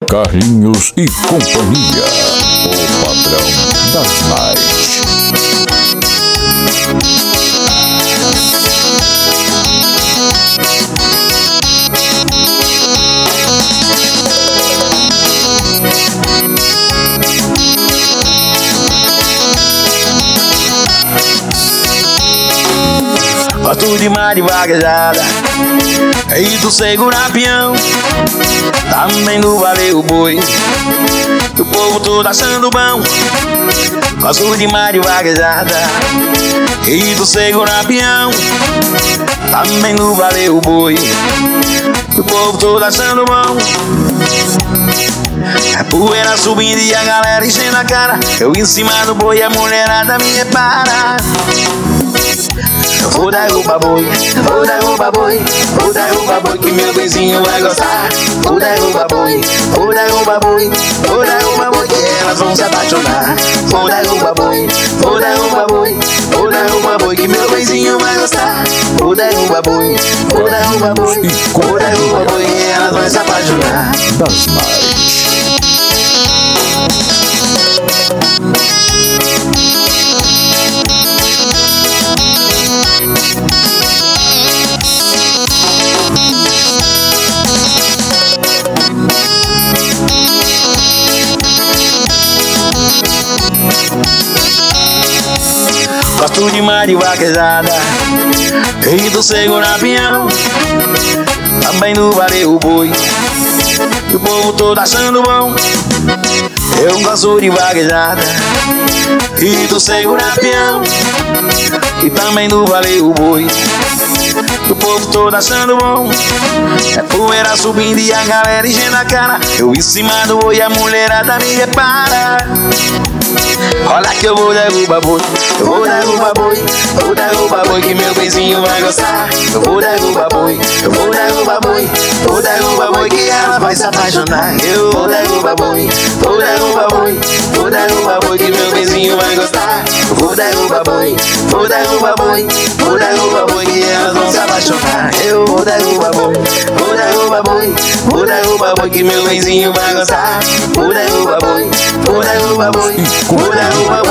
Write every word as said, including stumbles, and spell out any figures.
Carlinhos e Companhia, o patrão das nights. Gosto de mar de vaguejada e do segura peão, também do valeu boi, o povo todo achando bom. Gosto de mar de vaguejada e do segura peão, também do valeu boi, o povo todo achando bom. A poeira subindo e a galera enchendo a cara, eu em cima do boi, a mulherada me repara. Vou derrubar boi, vou derrubar boi, vou derrubar boi que meu vizinho vai gostar. Vou derrubar boi, vou derrubar boi, vou derrubar boi que elas vão se apaixonar. Vou derrubar boi, vou derrubar boi, vou derrubar boi que meu vizinho vai gostar. Vou derrubar boi, vou derrubar boi, vou derrubar boi que elas vão se apaixonar. Das nights. Gosto de mar de vaquejada e do segura peão, também do valeu boi, o povo todo achando bom. Eu gosto de vaquejada e do segura peão, e também do valeu boi, o povo todo achando bom. É poeira subindo e a galera enchendo a cara, eu em cima do boi, a mulherada me repara. Olha que eu vou derrubar boi, eu vou derrubar boi, vou derrubar boi que meu vizinho vai gostar. Eu vou derrubar boi, eu vou derrubar boi, vou derrubar boi que ela vai se apaixonar. Eu vou derrubar boi, vou derrubar boi, vou derrubar boi que meu vizinho vai gostar. Eu vou derrubar boi, vou derrubar boi, vou derrubar boi que elas vão se apaixonar. Eu vou derrubar boi, vou derrubar boi, vou derrubar boi que meu vizinho vai gostar. Vou derrubar boi, vou derrubar boi, vou derrubar boi.